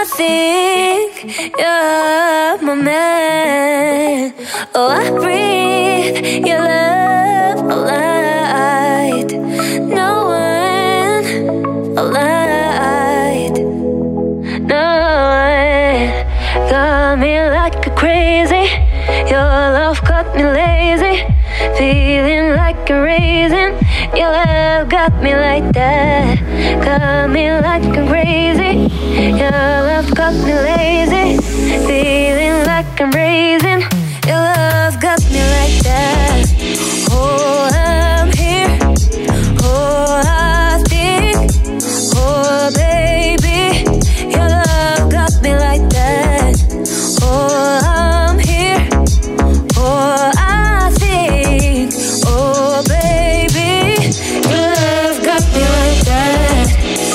I think you're my man. Oh, I breathe your love all night. No one alight. No one got me like a crazy. Your love got me lazy, feeling like a raisin. Your love got me like that, got me like I'm crazy. Your love got me lazy, feeling like I'm raisin. Your love got me like that. Oh, I'm here. Oh, I think. Oh, baby, your love got me like that. Oh, I'm here. Oh, I think. Oh, baby, your love got me like that.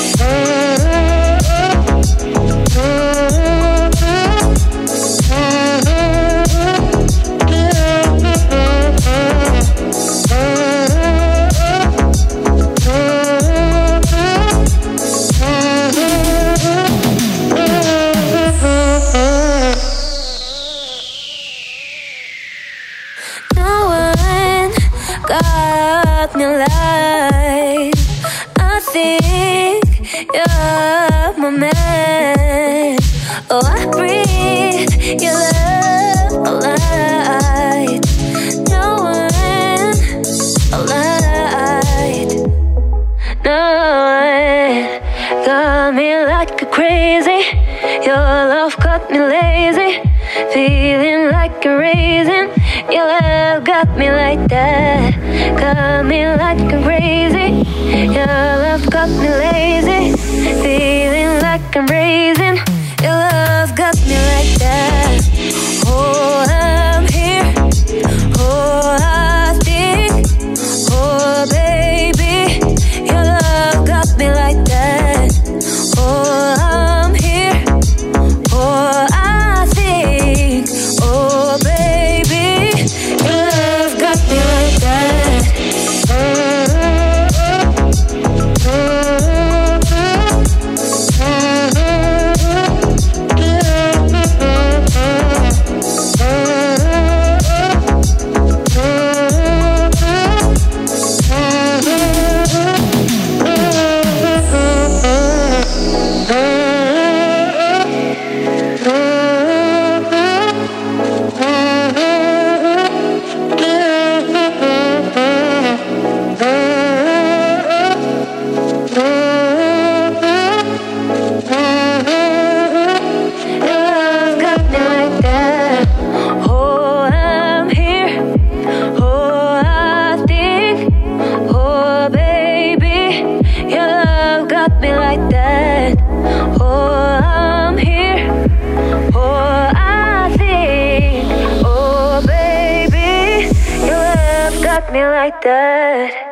No one got me like I think you're my man. Oh, I breathe your love all night. No one alight. No one got me like a crazy. Your love got me lazy, feeling like a raisin. Your love got me like that, got me like I'm crazy. Your love got me lazy, feeling like I'm raisin. Your love got me like that. Oh, I'm here. Oh, I think. Oh, baby, your love got me like that. Oh, I'm here. Oh, I think. Oh, baby, your love got me like that. Me like that.